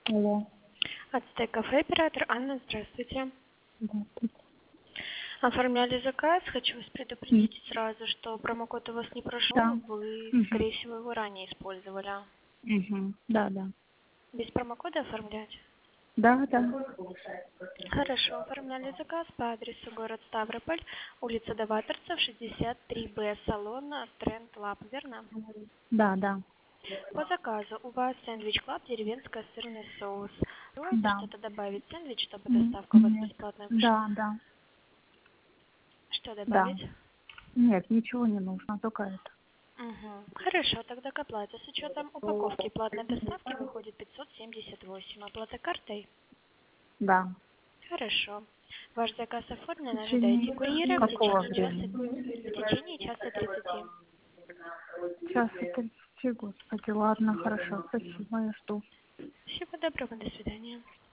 Алло. Ацтек кафе, оператор Анна, здравствуйте. Здравствуйте. Оформляли заказ. Хочу вас М, предупредить сразу, что промокод у вас не Да. прошел, вы, Мгм. скорее всего, его ранее использовали. Мгм. Да, да. Без промокода оформлять? Да, да. Хорошо, оформляли заказ по адресу город Ставрополь, улица Даваторцев, 63Б, салон Тренд Лаб, верно? Да, да. По заказу у вас сэндвич Клаб, деревенская сырный соус. Желаете Да. что-то добавить в сэндвич, чтобы доставка у вас Нет. бесплатно Да, вышла? да. Что Да. добавить? Нет, ничего не нужно, только это. Мгм. Хорошо, тогда к оплате. С учетом упаковки платной доставки выходит 578. Оплата картой? Да. Хорошо. Ваш заказ В оформлен. Ожидайте течение курьера в какого течение часа, времени? в течение часа 30. Час и 30, господи. Ладно, хорошо. Спасибо, я жду. Всего доброго, до свидания.